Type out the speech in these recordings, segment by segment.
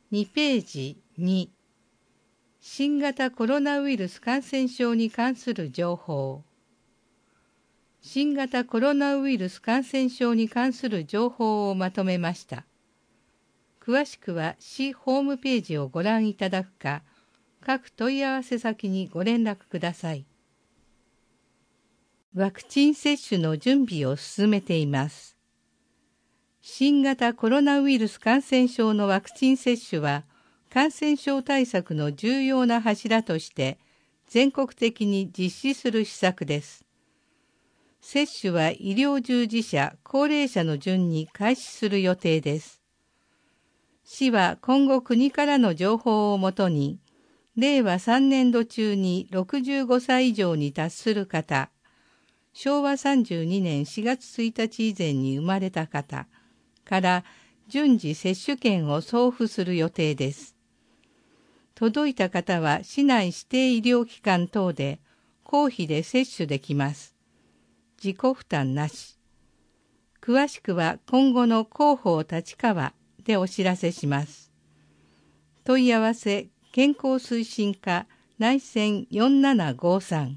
2ページ2、新型コロナウイルス感染症に関する情報。新型コロナウイルス感染症に関する情報をまとめました。詳しくは市ホームページをご覧いただくか、各問い合わせ先にご連絡ください。ワクチン接種の準備を進めています。新型コロナウイルス感染症のワクチン接種は、感染症対策の重要な柱として、全国的に実施する施策です。接種は医療従事者、高齢者の順に開始する予定です。市は今後国からの情報をもとに、令和3年度中に65歳以上に達する方、昭和32年4月1日以前に生まれた方から順次接種券を送付する予定です。届いた方は市内指定医療機関等で公費で接種できます。自己負担なし。詳しくは今後の広報立川でお知らせします。問い合わせ健康推進課内線4753。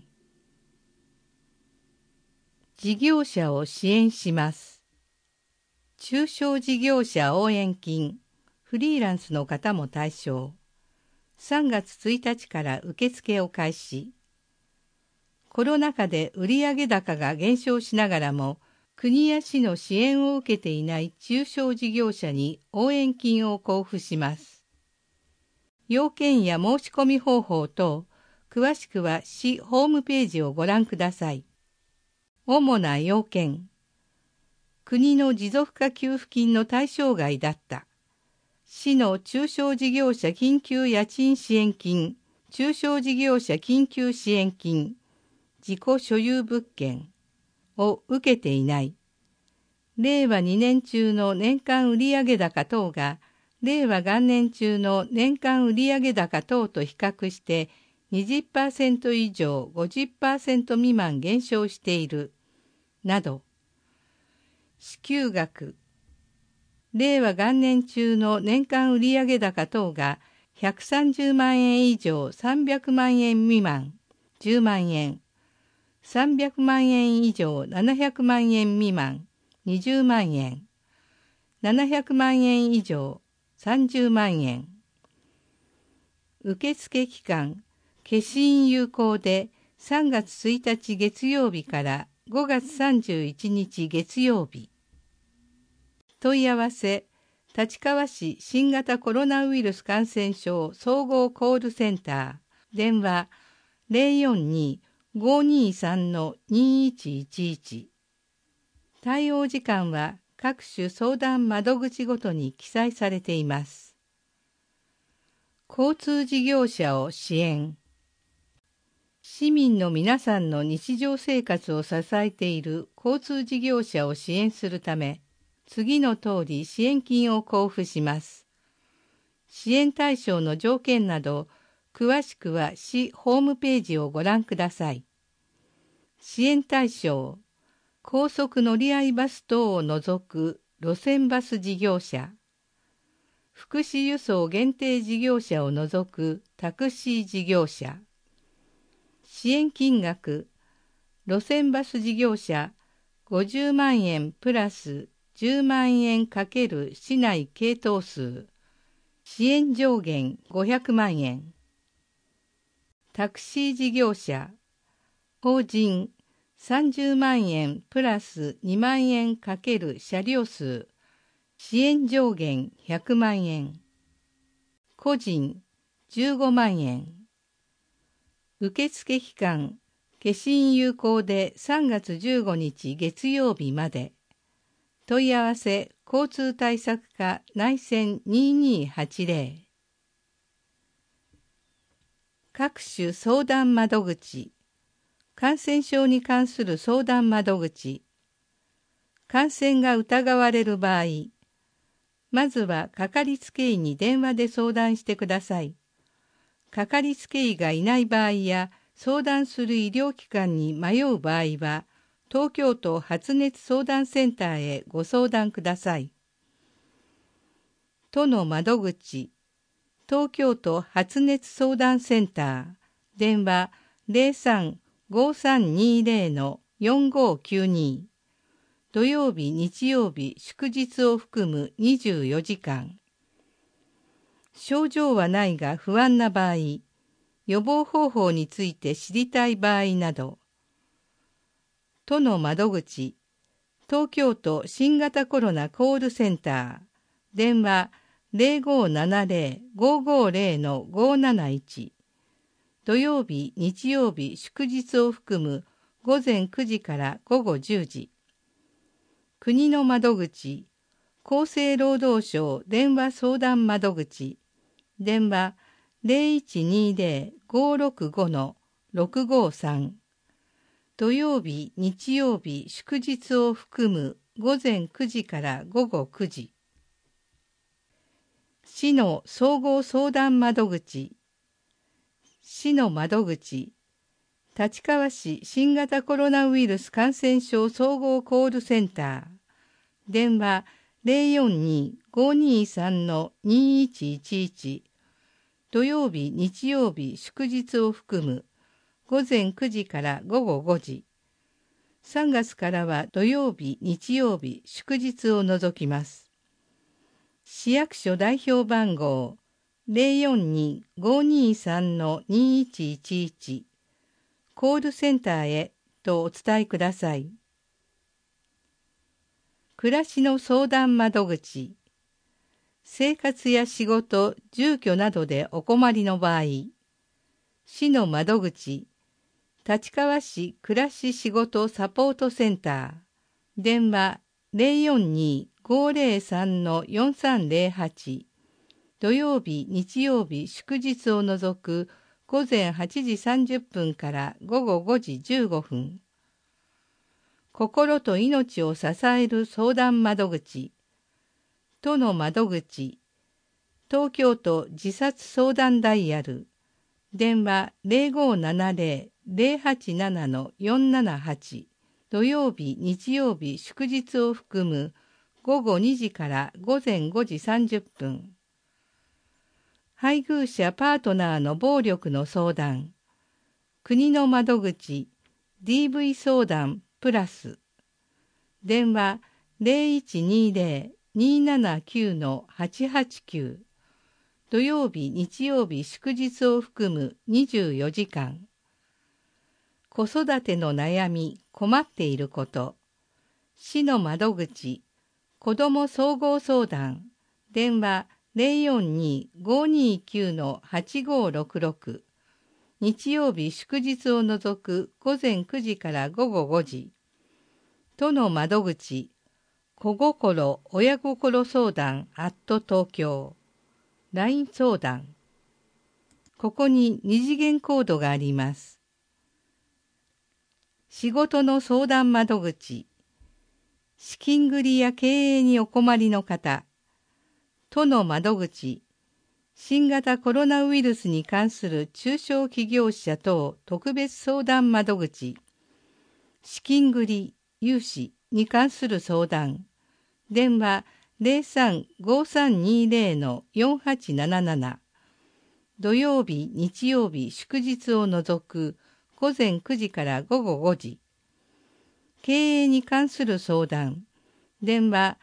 事業者を支援します。中小事業者応援金、フリーランスの方も対象。3月1日から受付を開始。コロナ禍で売上高が減少しながらも、国や市の支援を受けていない中小事業者に応援金を交付します。要件や申し込み方法等、詳しくは市ホームページをご覧ください。主な要件。国の持続化給付金の対象外だった。市の中小事業者緊急家賃支援金、中小事業者緊急支援金、自己所有物件を受けていない。令和2年中の年間売上高等が、令和元年中の年間売上高等と比較して 20% 以上 50% 未満減少している、など。支給額。令和元年中の年間売上高等が130万円以上300万円未満、10万円。300万円以上700万円未満、20万円。700万円以上30万円。受付期間、消印有効で3月1日月曜日から5月31日月曜日。問い合わせ、立川市新型コロナウイルス感染症総合コールセンター、電話042-523-2111。対応時間は各種相談窓口ごとに記載されています。交通事業者を支援。市民の皆さんの日常生活を支えている交通事業者を支援するため、次の通り支援金を交付します。支援対象の条件など、詳しくは市ホームページをご覧ください。支援対象、高速乗り合いバス等を除く路線バス事業者、福祉輸送限定事業者を除くタクシー事業者、支援金額、路線バス事業者50万円プラス10万円×市内系統数、支援上限500万円。タクシー事業者、法人30万円プラス2万円×車両数、支援上限100万円。個人15万円。受付期間、消印有効で3月15日月曜日まで。問い合わせ交通対策課内線2280。各種相談窓口。感染症に関する相談窓口。感染が疑われる場合、まずはかかりつけ医に電話で相談してください。かかりつけ医がいない場合や相談する医療機関に迷う場合は、東京都発熱相談センターへご相談ください。都の窓口、 東京都発熱相談センター、電話03-5320-4592、土曜日、日曜日、祝日を含む24時間。症状はないが不安な場合、予防方法について知りたい場合など、都の窓口、東京都新型コロナコールセンター、電話0570-550-571、土曜日、日曜日、祝日を含む午前9時から午後10時。国の窓口、厚生労働省電話相談窓口、電話0120-565-653、土曜日、日曜日、祝日を含む午前9時から午後9時。市の総合相談窓口、市の窓口、立川市新型コロナウイルス感染症総合コールセンター、電話042-523-2111、土曜日、日曜日、祝日を含む午前9時から午後5時。3月からは土曜日、日曜日、祝日を除きます。市役所代表番号042-523-2111、コールセンターへとお伝えください。暮らしの相談窓口、生活や仕事、住居などでお困りの場合、市の窓口、立川市暮らし仕事サポートセンター、電話042-503-4308、土曜日、日曜日、祝日を除く午前8時30分から午後5時15分。心と命を支える相談窓口、都の窓口、東京都自殺相談ダイヤル、電話0570-087-478、土曜日、日曜日、祝日を含む午後2時から午前5時30分。配偶者パートナーの暴力の相談、国の窓口、DV 相談プラス、電話0120-279-889、土曜日、日曜日、祝日を含む24時間。子育ての悩み、困っていること、市の窓口、子ども総合相談、電話042-529-8566、日曜日祝日を除く午前9時から午後5時。都の窓口、子心親心相談東京。LINE 相談。ここに二次元コードがあります。仕事の相談窓口、資金繰りや経営にお困りの方、都の窓口、新型コロナウイルスに関する中小企業者等特別相談窓口、資金繰り、融資に関する相談、電話03-5320-4877、土曜日、日曜日、祝日を除く午前9時から午後5時、経営に関する相談、電話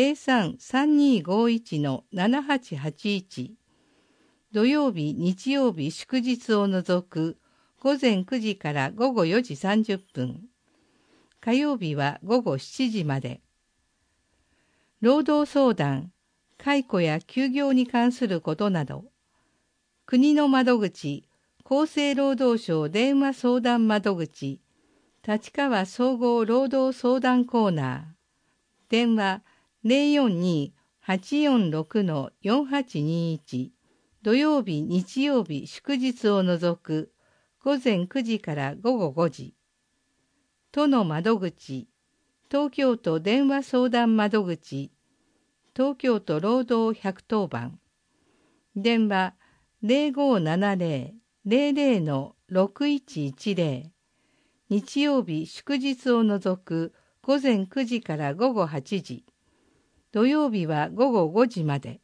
03-3251-7881、土曜日、日曜日、祝日を除く午前9時から午後4時30分。火曜日は午後7時まで。労働相談、解雇や休業に関することなど、国の窓口、厚生労働省電話相談窓口、立川総合労働相談コーナー、電話042-846-4821、土曜日、日曜日、祝日を除く午前9時から午後5時。都の窓口、東京都電話相談窓口、東京都労働110番。電話0570-00-6110。日曜日、祝日を除く午前9時から午後8時。土曜日は午後5時まで。